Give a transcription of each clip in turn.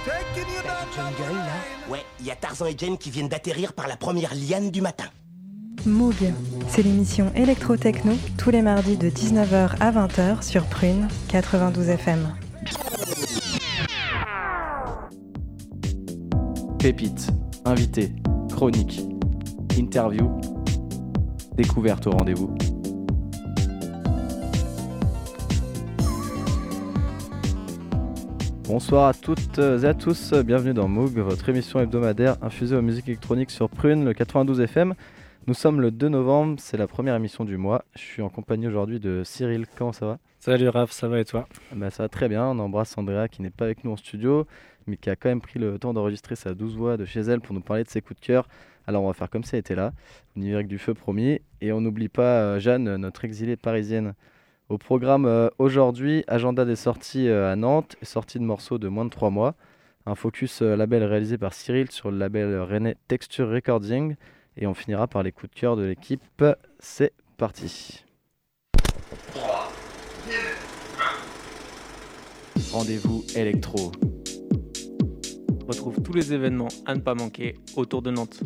Jungle, là? Ouais, il y a Tarzan et Jane qui viennent d'atterrir par la première liane du matin. Moog, c'est l'émission électro-techno tous les mardis de 19h à 20h sur Prune 92 FM. Pépites, invités, chroniques, interviews, découvertes au rendez-vous. Bonsoir à toutes et à tous, bienvenue dans Moog, votre émission hebdomadaire infusée aux musiques électroniques sur Prune, le 92 FM. Nous sommes le 2 novembre, c'est la première émission du mois. Je suis en compagnie aujourd'hui de Cyril, comment ça va ? Salut Raph, ça va et toi ? Ça va très bien, on embrasse Andrea qui n'est pas avec nous en studio, mais qui a quand même pris le temps d'enregistrer sa douce voix de chez elle pour nous parler de ses coups de cœur. Alors on va faire comme si elle était là, numérique du feu promis, et on n'oublie pas Jeanne, notre exilée parisienne. Au programme aujourd'hui, agenda des sorties à Nantes, et sorties de morceaux de moins de 3 mois. Un focus label réalisé par Cyril sur le label rennais Texture Recording. Et on finira par les coups de cœur de l'équipe. C'est parti. Rendez-vous électro. Retrouve tous les événements à ne pas manquer autour de Nantes.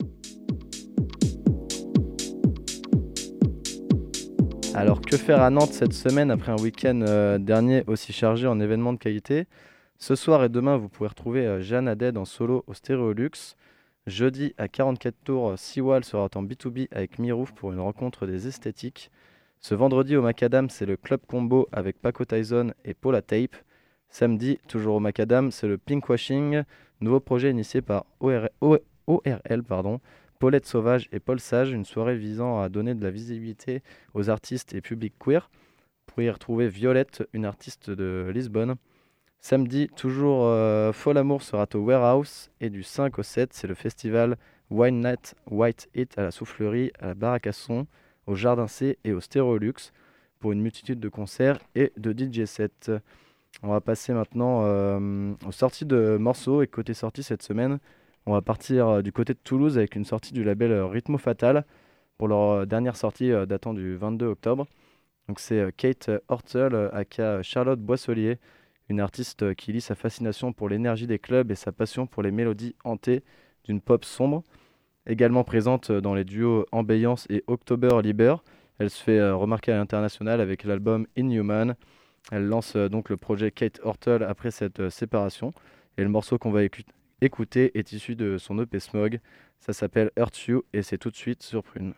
Alors que faire à Nantes cette semaine après un week-end dernier aussi chargé en événements de qualité ? Ce soir et demain, vous pouvez retrouver Jeanne Haddad en solo au Stéréolux. Jeudi à 44 tours, Seawall sera en B2B avec Mirouf pour une rencontre des esthétiques. Ce vendredi au Macadam, c'est le Club Combo avec Paco Tyson et Paula Tape. Samedi, toujours au Macadam, c'est le Pinkwashing, nouveau projet initié par ORL, Paulette Sauvage et Paul Sage, une soirée visant à donner de la visibilité aux artistes et publics queer. Vous pourrez y retrouver Violette, une artiste de Lisbonne. Samedi, toujours Fol Amour sera au Warehouse et du 5 au 7, c'est le festival Wine Night White Hit à la Soufflerie, à la Baraque à Son, au Jardin C et au Stéréolux pour une multitude de concerts et de DJ sets. On va passer maintenant aux sorties de morceaux et côté sortie cette semaine, on va partir du côté de Toulouse avec une sortie du label Rythmo Fatal pour leur dernière sortie datant du 22 octobre. Donc c'est Kate Hortel aka Charlotte Boisselier, une artiste qui lie sa fascination pour l'énergie des clubs et sa passion pour les mélodies hantées d'une pop sombre. Également présente dans les duos Ambiance et October Liber, elle se fait remarquer à l'international avec l'album Inhuman. Elle lance donc le projet Kate Hortel après cette séparation. Et le morceau qu'on va écouter est issu de son EP Smog. Ça s'appelle Hurt You et c'est tout de suite sur Prune.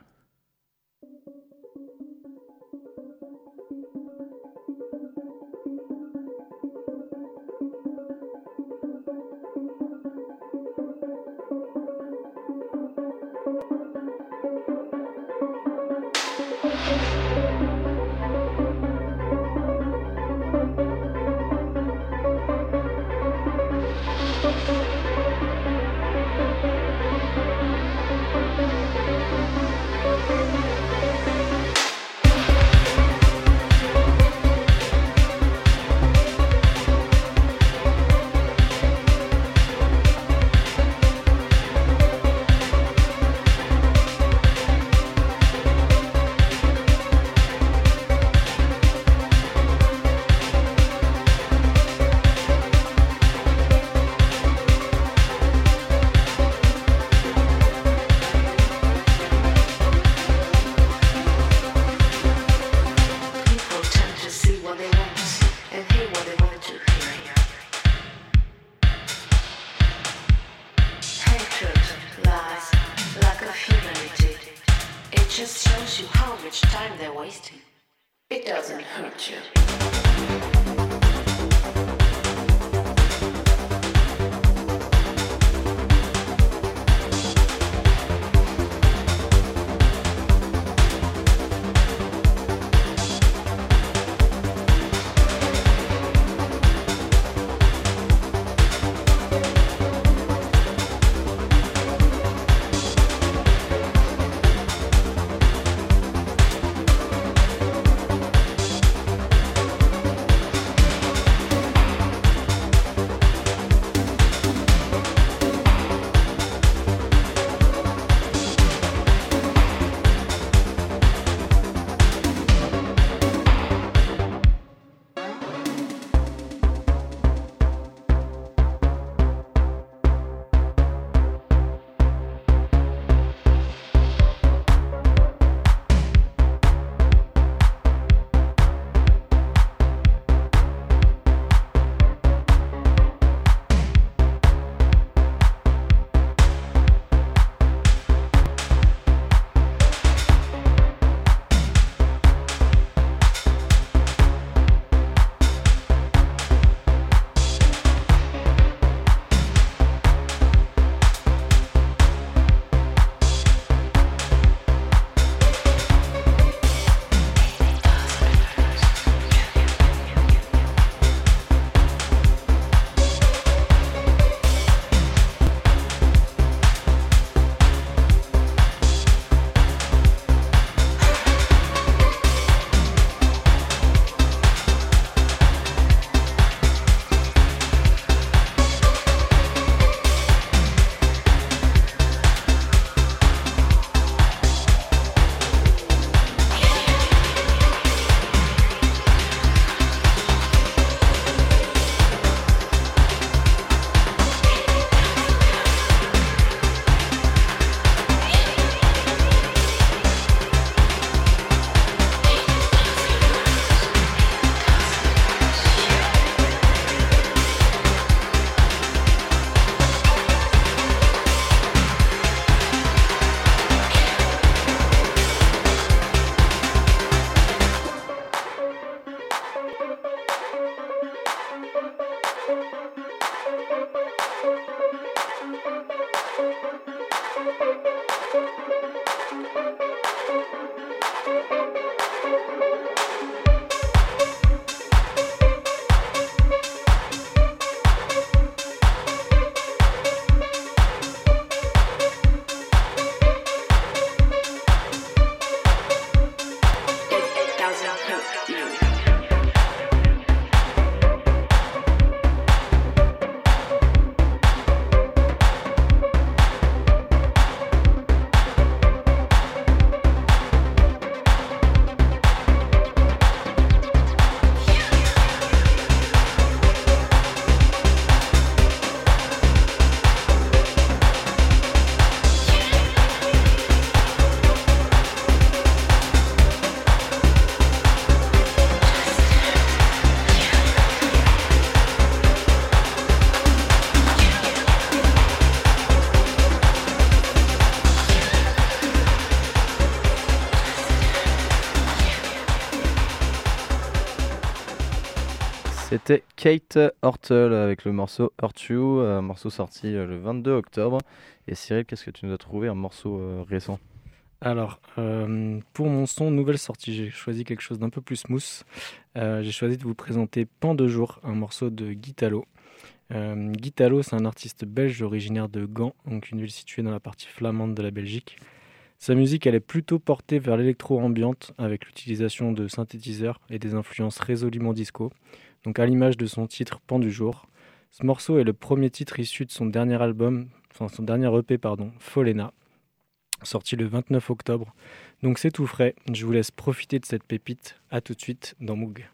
C'était Kate Hortle avec le morceau Hurt You, un morceau sorti le 22 octobre. Et Cyril, qu'est-ce que tu nous as trouvé, un morceau récent? Alors, pour mon son nouvelle sortie, j'ai choisi quelque chose d'un peu plus smooth. J'ai choisi de vous présenter Pan de jour, un morceau de Guitalo. Guitalo, c'est un artiste belge originaire de Gand, donc une ville située dans la partie flamande de la Belgique. Sa musique, elle est plutôt portée vers l'électro-ambiante, avec l'utilisation de synthétiseurs et des influences résolument disco, donc à l'image de son titre Pan du jour. Ce morceau est le premier titre issu de son dernier album, son dernier EP, Folena, sorti le 29 octobre. Donc c'est tout frais, je vous laisse profiter de cette pépite. À tout de suite dans Moog.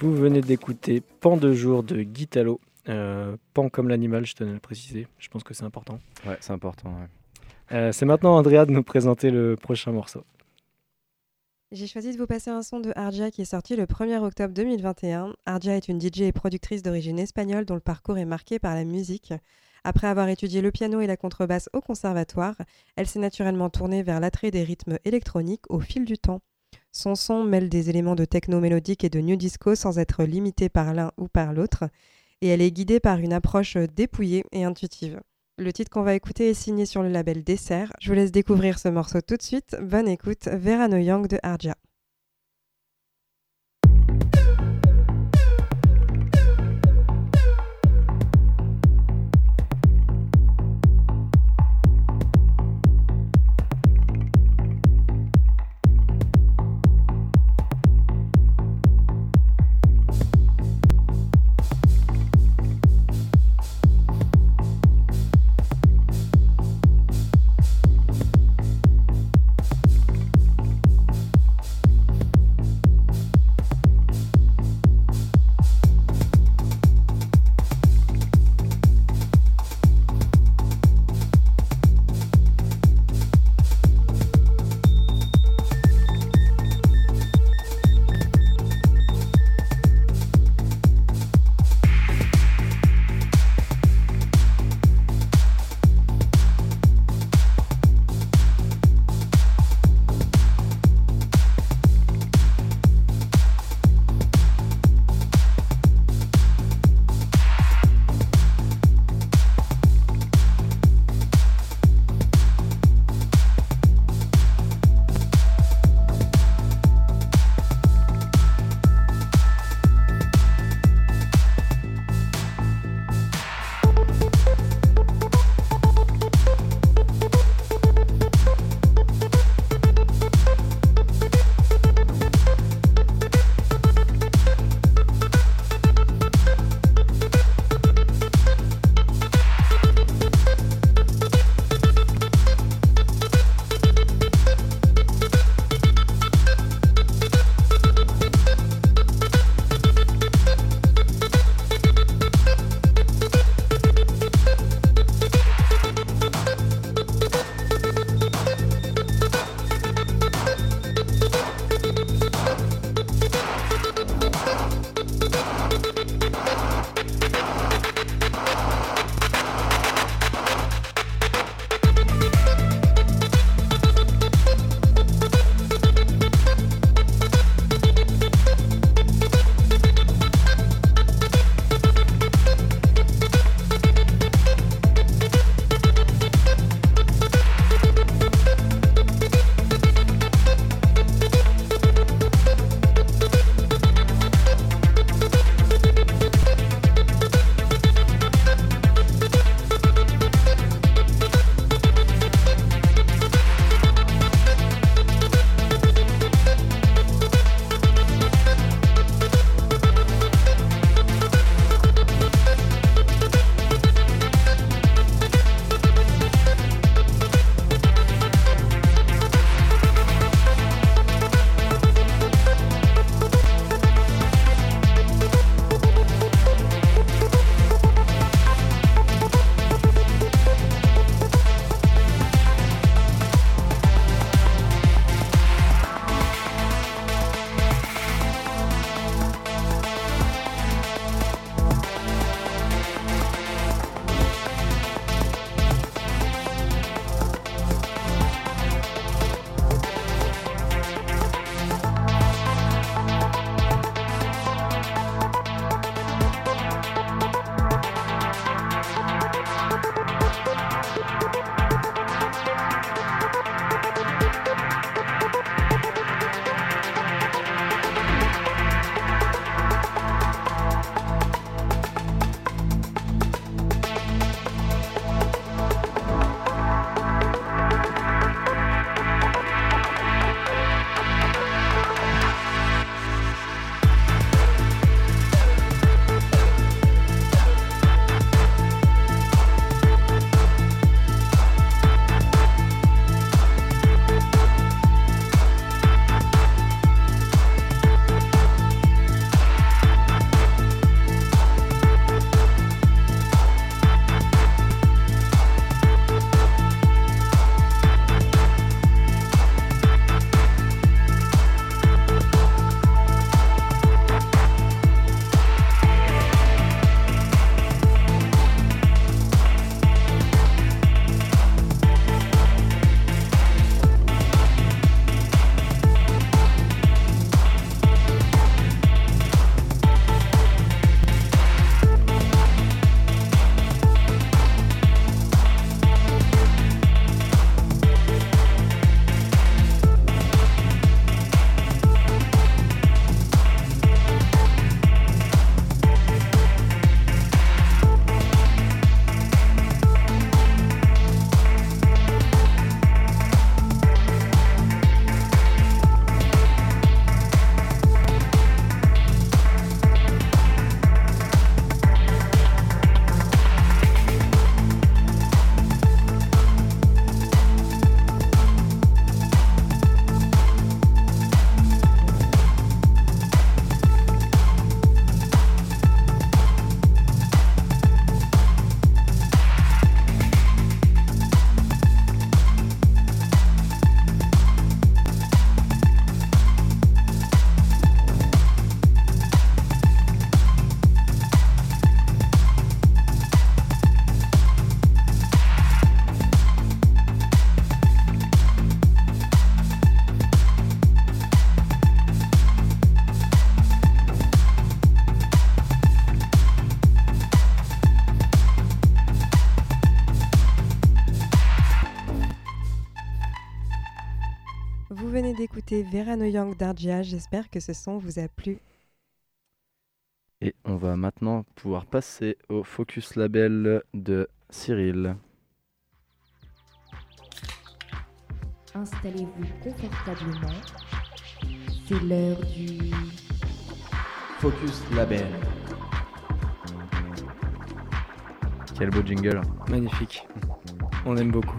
Vous venez d'écouter Pan de jour de Guitalo. Pan comme l'animal, je tenais à le préciser. Je pense que c'est important. Ouais, c'est important. Ouais. C'est maintenant Andrea de nous présenter le prochain morceau. J'ai choisi de vous passer un son de Argia qui est sorti le 1er octobre 2021. Argia est une DJ et productrice d'origine espagnole dont le parcours est marqué par la musique. Après avoir étudié le piano et la contrebasse au conservatoire, elle s'est naturellement tournée vers l'attrait des rythmes électroniques au fil du temps. Son son mêle des éléments de techno mélodique et de new disco sans être limité par l'un ou par l'autre, et elle est guidée par une approche dépouillée et intuitive. Le titre qu'on va écouter est signé sur le label Dessert. Je vous laisse découvrir ce morceau tout de suite. Bonne écoute, Verano Young de Argia. venez d'écouter Verano Young d'Argia, j'espère que ce son vous a plu. Et on va maintenant pouvoir passer au Focus Label de Cyril. Installez-vous confortablement. C'est l'heure du Focus Label. Quel beau jingle. Magnifique. On aime beaucoup.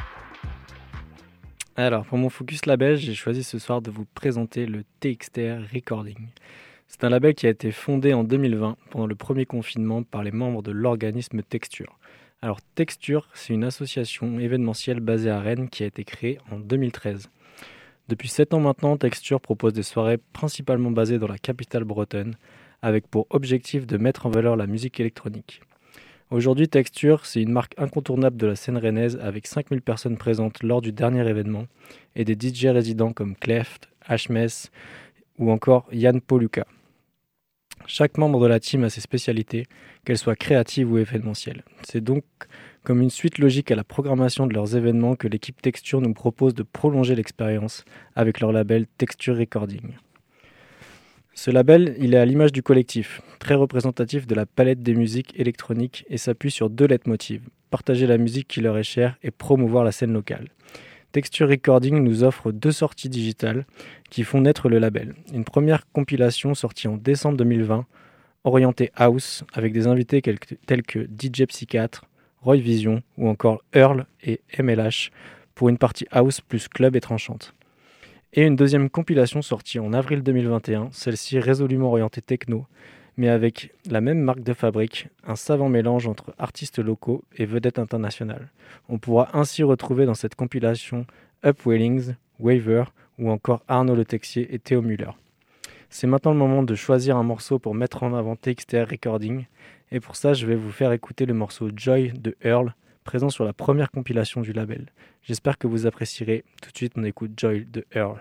Alors, pour mon Focus Label, j'ai choisi ce soir de vous présenter le TXTR Recording. C'est un label qui a été fondé en 2020, pendant le premier confinement, par les membres de l'organisme Texture. Alors, Texture, c'est une association événementielle basée à Rennes qui a été créée en 2013. Depuis 7 ans maintenant, Texture propose des soirées principalement basées dans la capitale bretonne, avec pour objectif de mettre en valeur la musique électronique. Aujourd'hui, Texture, c'est une marque incontournable de la scène rennaise avec 5000 personnes présentes lors du dernier événement et des DJ résidents comme Cleft, Hmess ou encore Yann Poluka. Chaque membre de la team a ses spécialités, qu'elles soient créatives ou événementielles. C'est donc comme une suite logique à la programmation de leurs événements que l'équipe Texture nous propose de prolonger l'expérience avec leur label Texture Recording. Ce label, il est à l'image du collectif, très représentatif de la palette des musiques électroniques et s'appuie sur 2 leitmotivs, partager la musique qui leur est chère et promouvoir la scène locale. Texture Recording nous offre 2 sorties digitales qui font naître le label. Une première compilation sortie en décembre 2020, orientée house, avec des invités tels que DJ Psychiatre, Roy Vision ou encore Earl et MLH pour une partie house plus club et tranchante. Et une deuxième compilation sortie en avril 2021, celle-ci résolument orientée techno, mais avec la même marque de fabrique, un savant mélange entre artistes locaux et vedettes internationales. On pourra ainsi retrouver dans cette compilation Upwellings, Waver ou encore Arnaud Le Texier et Théo Muller. C'est maintenant le moment de choisir un morceau pour mettre en avant TXTR Recording, et pour ça je vais vous faire écouter le morceau Joy de Earl, présent sur la première compilation du label. J'espère que vous apprécierez. Tout de suite on écoute Joy de Earl.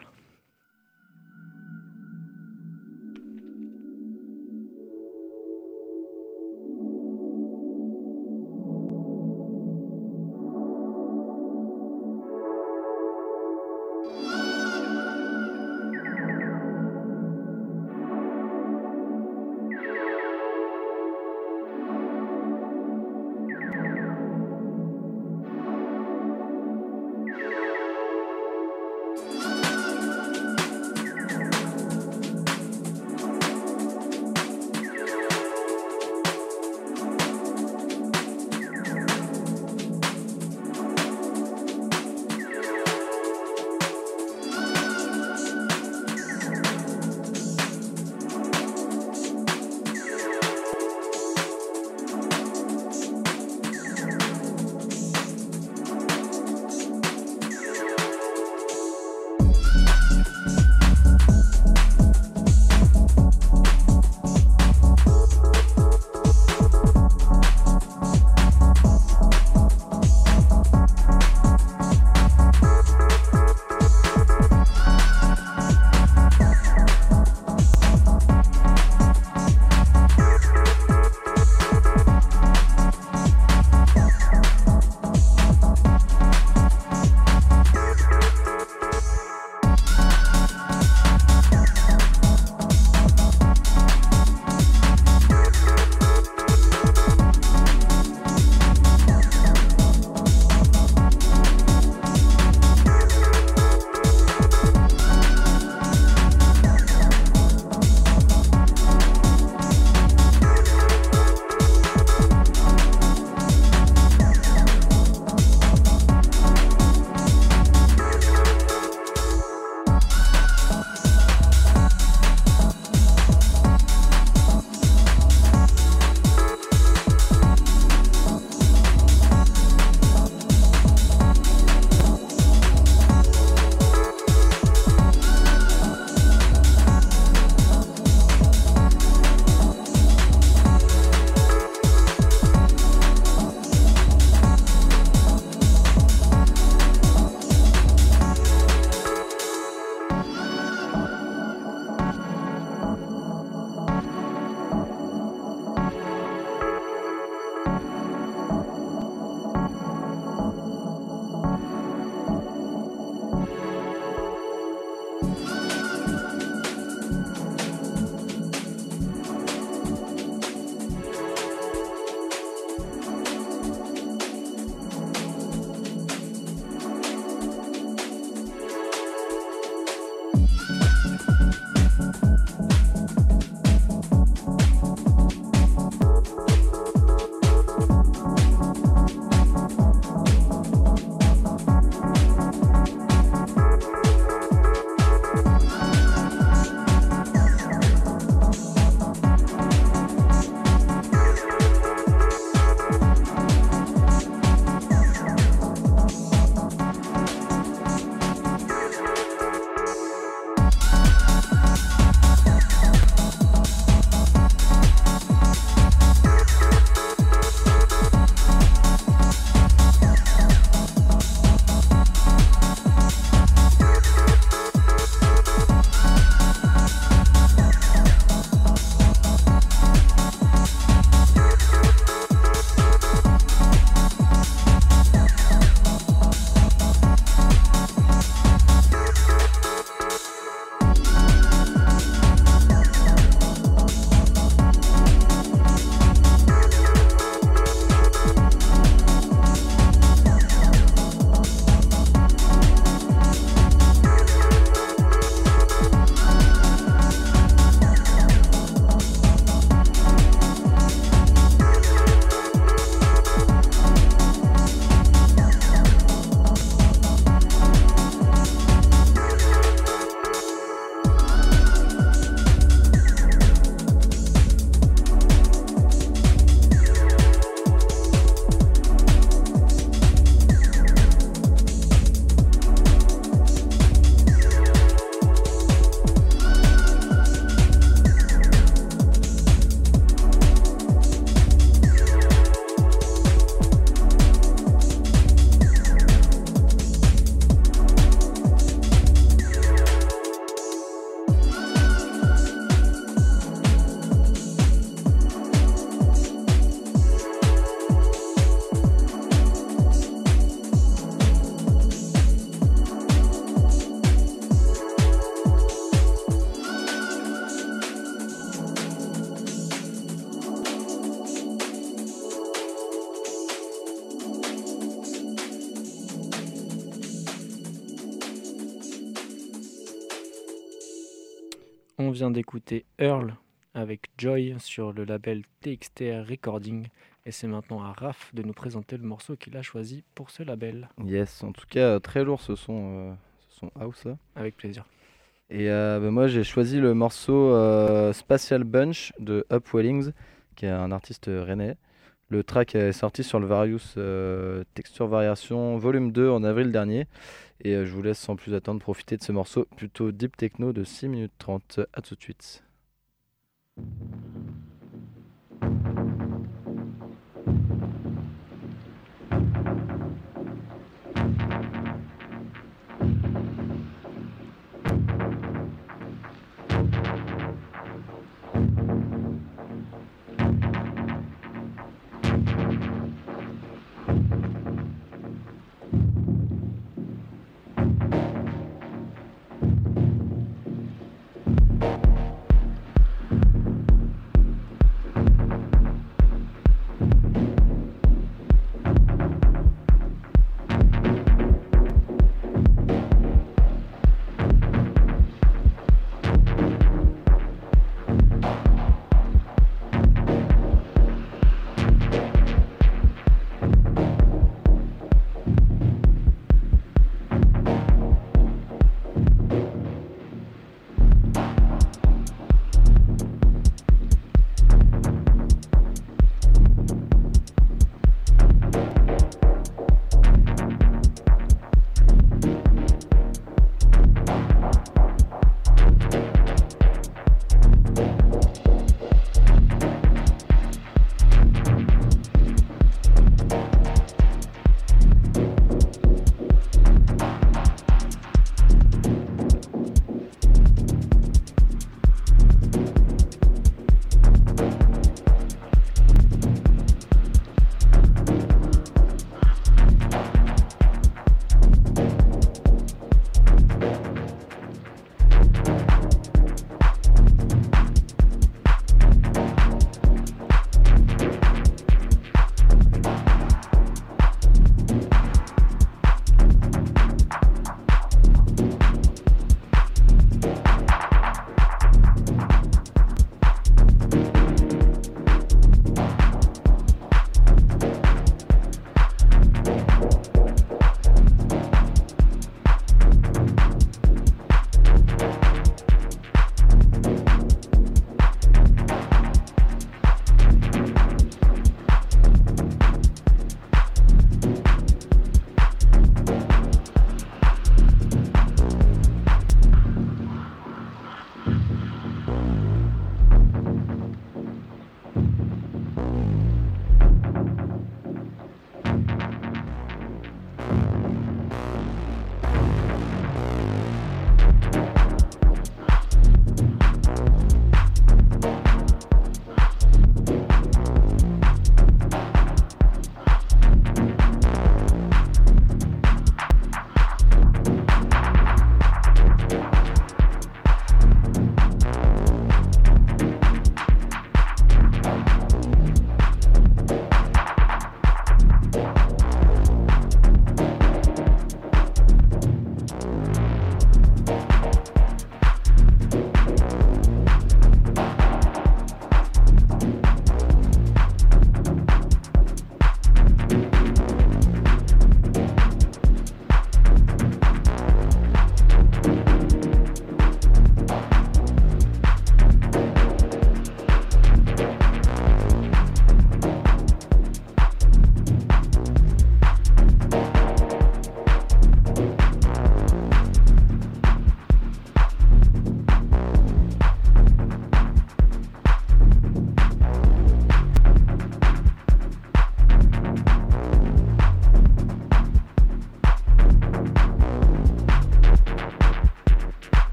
On vient d'écouter Earl avec Joy sur le label TXTR Recording. Et c'est maintenant à Raph de nous présenter le morceau qu'il a choisi pour ce label. Yes, en tout cas, très lourd ce son house là. Avec plaisir. Et moi j'ai choisi le morceau Spatial Bunch de Upwellings, qui est un artiste rennais. Le track est sorti sur le Various Texture Variation Volume 2 en avril dernier. Et je vous laisse sans plus attendre profiter de ce morceau plutôt deep techno de 6 minutes 30. À tout de suite.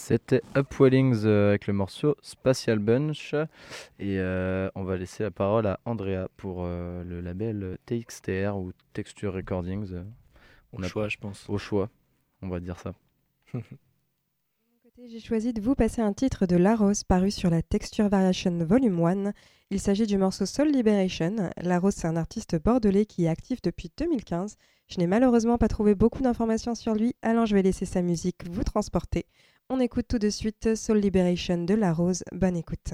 C'était Upwellings avec le morceau Spatial Bunch. Et on va laisser la parole à Andrea pour le label TXTR ou Texture Recordings. Au choix, je pense. Au choix, on va dire ça. J'ai choisi de vous passer un titre de La Rose paru sur la Texture Variation Volume 1. Il s'agit du morceau Soul Liberation. La Rose, c'est un artiste bordelais qui est actif depuis 2015. Je n'ai malheureusement pas trouvé beaucoup d'informations sur lui, alors je vais laisser sa musique vous transporter. On écoute tout de suite Soul Liberation de La Rose. Bonne écoute.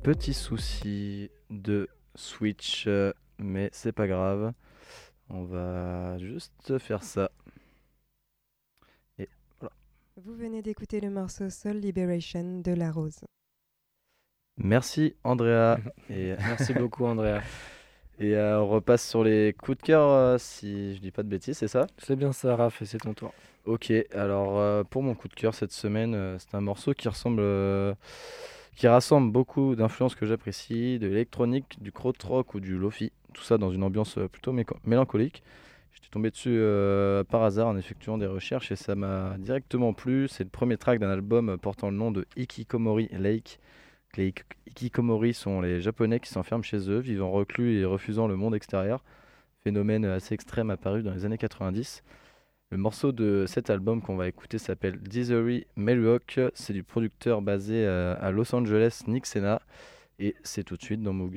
petit souci de Switch, mais c'est pas grave. On va juste faire ça. Et voilà. Vous venez d'écouter le morceau Soul Liberation de La Rose. Merci Andrea. Et, Merci beaucoup, Andrea. et on repasse sur les coups de cœur, si je dis pas de bêtises, c'est ça? C'est bien ça, Raph, et c'est ton tour. Ok, alors pour mon coup de cœur cette semaine, c'est un morceau qui rassemble beaucoup d'influences que j'apprécie, de l'électronique, du krautrock ou du lofi, tout ça dans une ambiance plutôt mélancolique. J'étais tombé dessus par hasard en effectuant des recherches et ça m'a directement plu. C'est le premier track d'un album portant le nom de Hikikomori Lake. Les Hikikomori sont les Japonais qui s'enferment chez eux, vivant reclus et refusant le monde extérieur. Phénomène assez extrême apparu dans les années 90. Le morceau de cet album qu'on va écouter s'appelle Disery Melrock. C'est du producteur basé à Los Angeles, Nick Sena. Et c'est tout de suite dans Moog.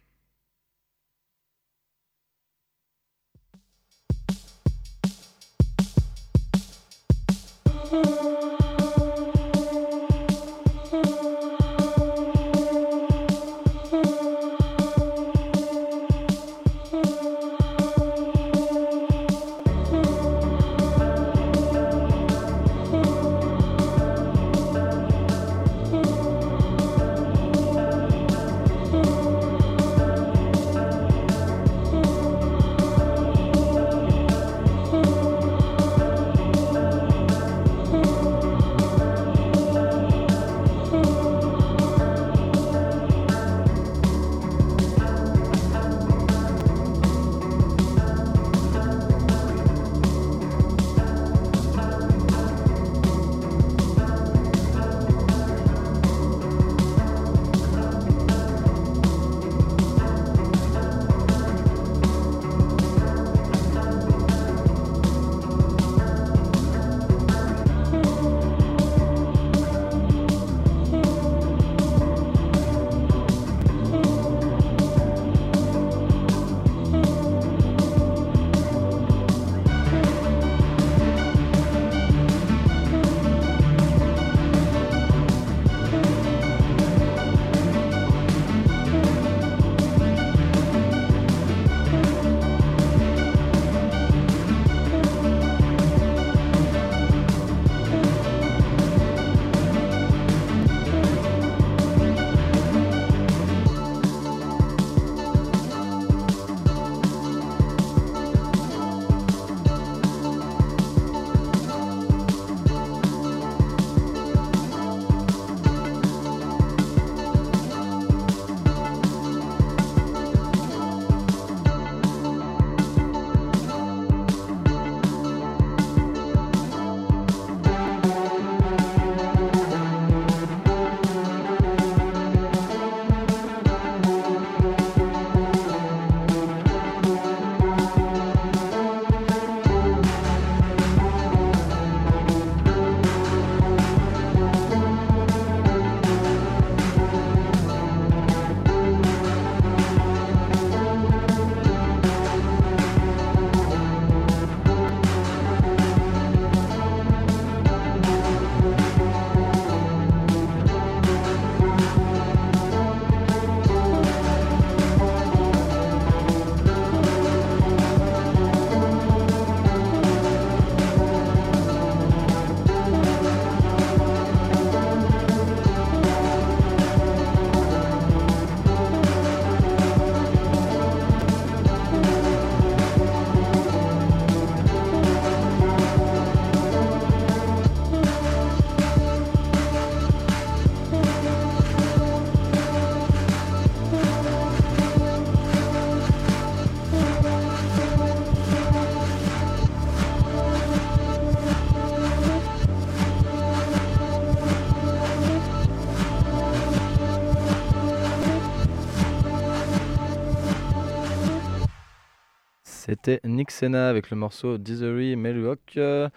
C'était Nick Sena avec le morceau Disery Melrock,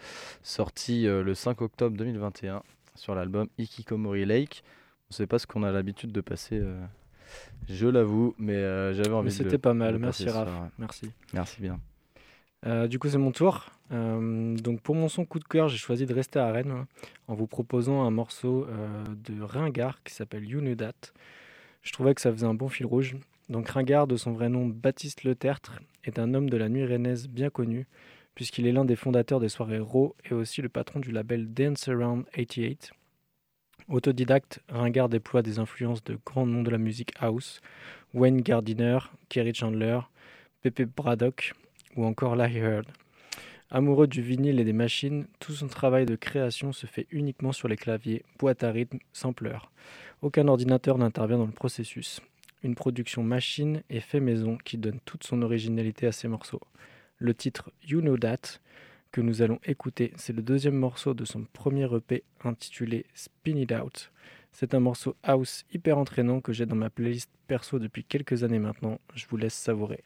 sorti le 5 octobre 2021 sur l'album Hikikomori Lake. On ne sait pas ce qu'on a l'habitude de passer, je l'avoue, mais j'avais envie Mais de c'était pas mal, de merci passer Raph, ça, ouais. merci. Merci bien. Du coup, c'est mon tour. Donc, pour mon son coup de cœur, j'ai choisi de rester à Rennes en vous proposant un morceau de Ringard qui s'appelle You Know That. Je trouvais que ça faisait un bon fil rouge. Donc Ringard, de son vrai nom Baptiste Le Tertre, est un homme de la nuit rennaise bien connu, puisqu'il est l'un des fondateurs des soirées Raw et aussi le patron du label Dance Around 88. Autodidacte, Ringard déploie des influences de grands noms de la musique house, Wayne Gardiner, Kerry Chandler, Pepe Braddock ou encore Larry Heard. Amoureux du vinyle et des machines, tout son travail de création se fait uniquement sur les claviers, boîtes à rythme, sampleurs. Aucun ordinateur n'intervient dans le processus. Une production machine et fait maison qui donne toute son originalité à ses morceaux. Le titre You Know That, que nous allons écouter, c'est le deuxième morceau de son premier EP intitulé Spin It Out. C'est un morceau house hyper entraînant que j'ai dans ma playlist perso depuis quelques années maintenant. Je vous laisse savourer.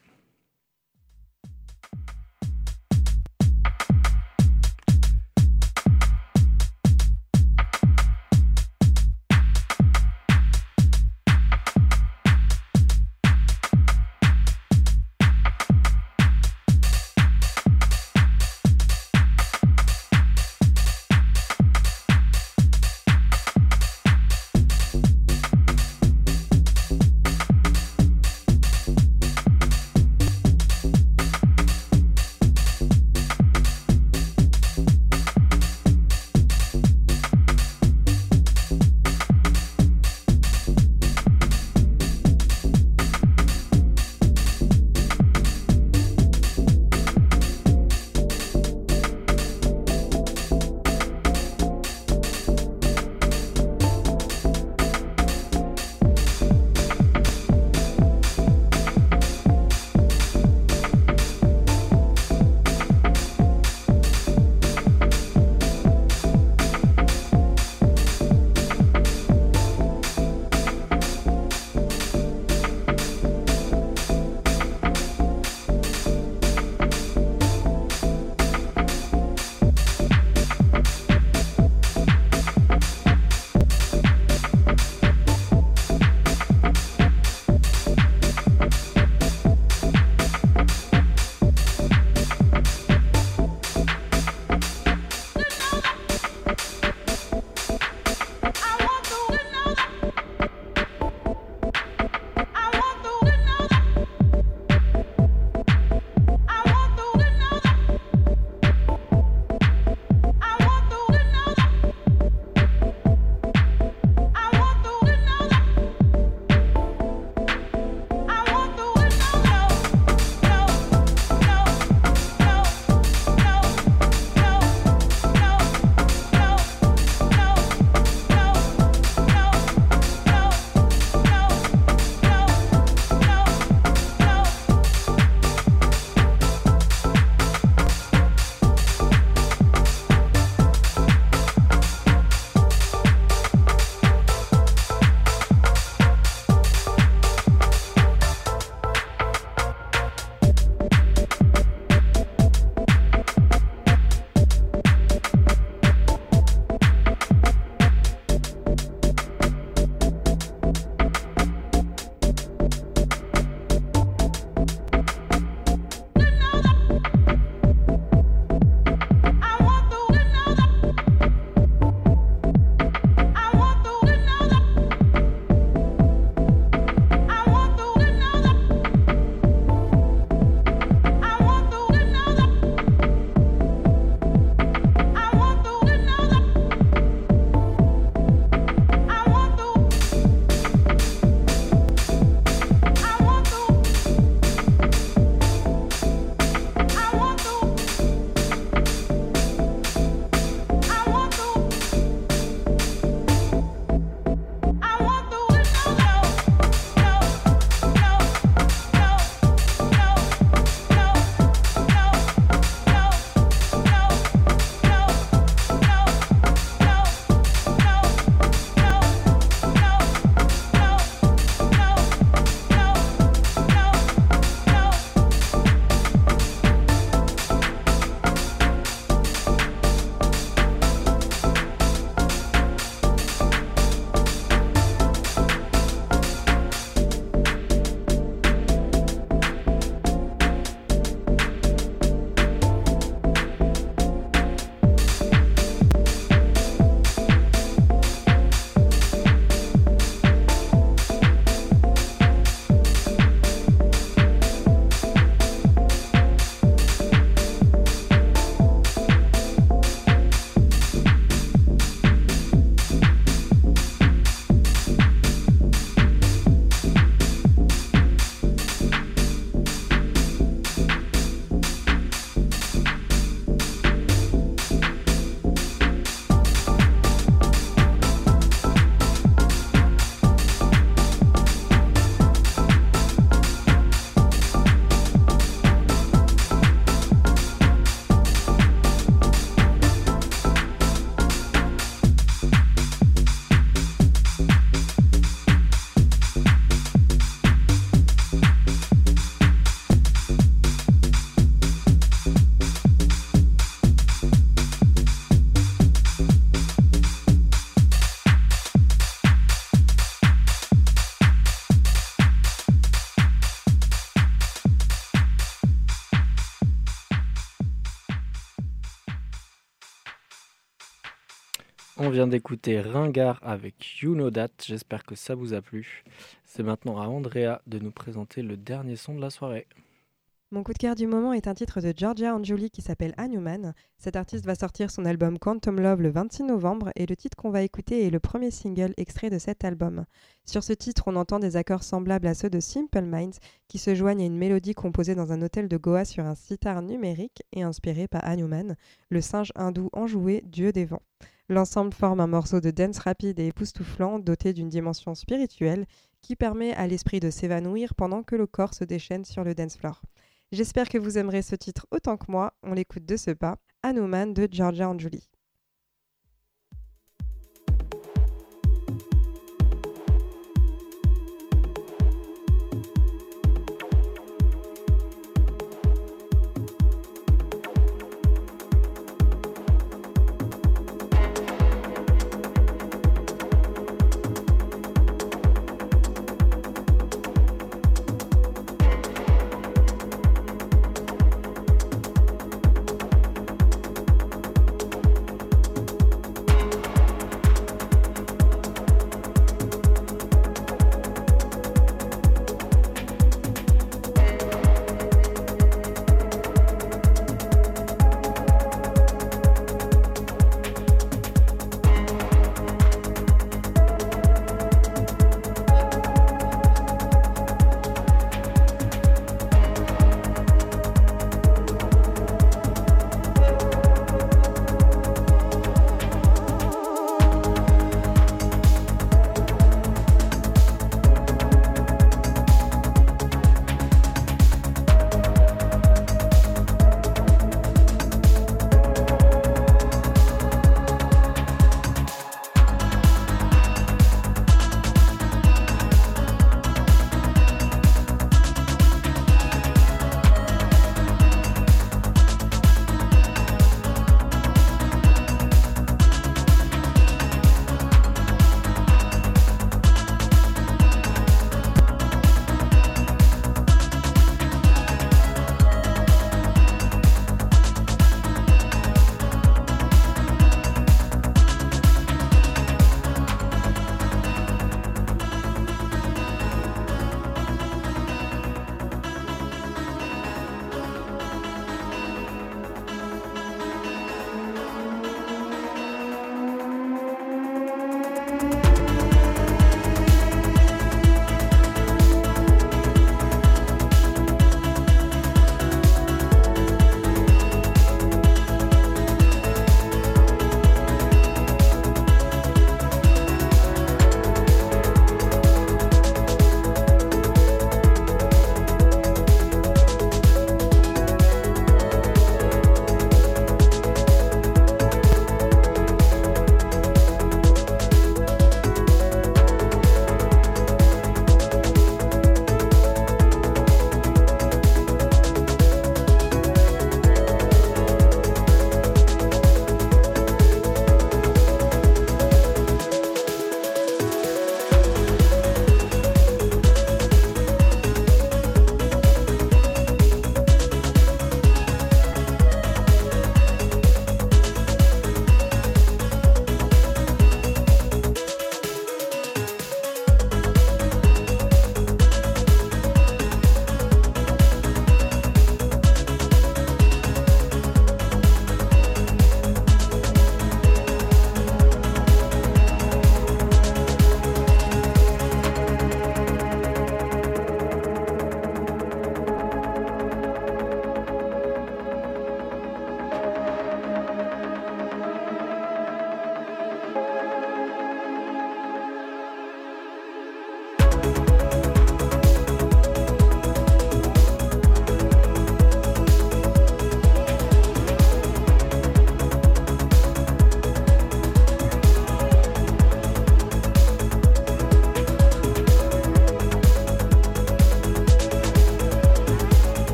On vient d'écouter Ringard avec You Know That. J'espère que ça vous a plu. C'est maintenant à Andrea de nous présenter le dernier son de la soirée. Mon coup de cœur du moment est un titre de Giorgia Angioli qui s'appelle A Newman. Cet artiste va sortir son album Quantum Love le 26 novembre et le titre qu'on va écouter est le premier single extrait de cet album. Sur ce titre, on entend des accords semblables à ceux de Simple Minds qui se joignent à une mélodie composée dans un hôtel de Goa sur un sitar numérique et inspirée par A Newman, le singe hindou enjoué, dieu des vents. L'ensemble forme un morceau de dance rapide et époustouflant doté d'une dimension spirituelle qui permet à l'esprit de s'évanouir pendant que le corps se déchaîne sur le dance floor. J'espère que vous aimerez ce titre autant que moi. On l'écoute de ce pas. A Newman de Giorgia Angioli.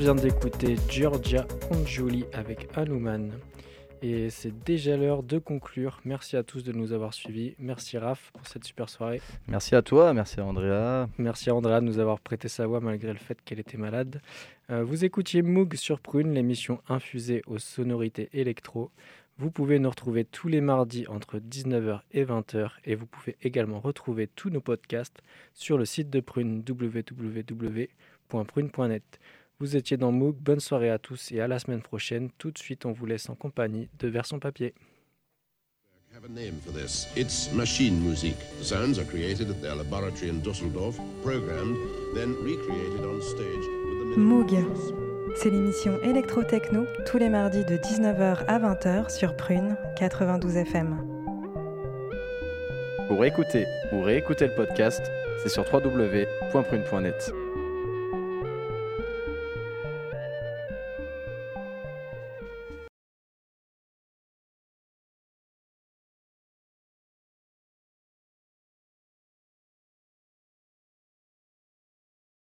vient d'écouter Giorgia Angioli avec Hanuman. Et c'est déjà l'heure de conclure. Merci à tous de nous avoir suivis. Merci Raph pour cette super soirée. Merci à toi, merci à Andrea. Merci à Andrea de nous avoir prêté sa voix malgré le fait qu'elle était malade. Vous écoutiez Moog sur Prune, l'émission infusée aux sonorités électro. Vous pouvez nous retrouver tous les mardis entre 19h et 20h et vous pouvez également retrouver tous nos podcasts sur le site de Prune, www.prune.net. Vous étiez dans Moog, bonne soirée à tous et à la semaine prochaine. Tout de suite, on vous laisse en compagnie de Version Papier. Have a name for this. It's machine music. The sounds are created at their laboratory in Düsseldorf, programmed, then recreated on stage with the Moog, c'est l'émission électro-techno tous les mardis de 19h à 20h sur Prune 92 FM. Pour écouter ou réécouter le podcast, c'est sur www.prune.net.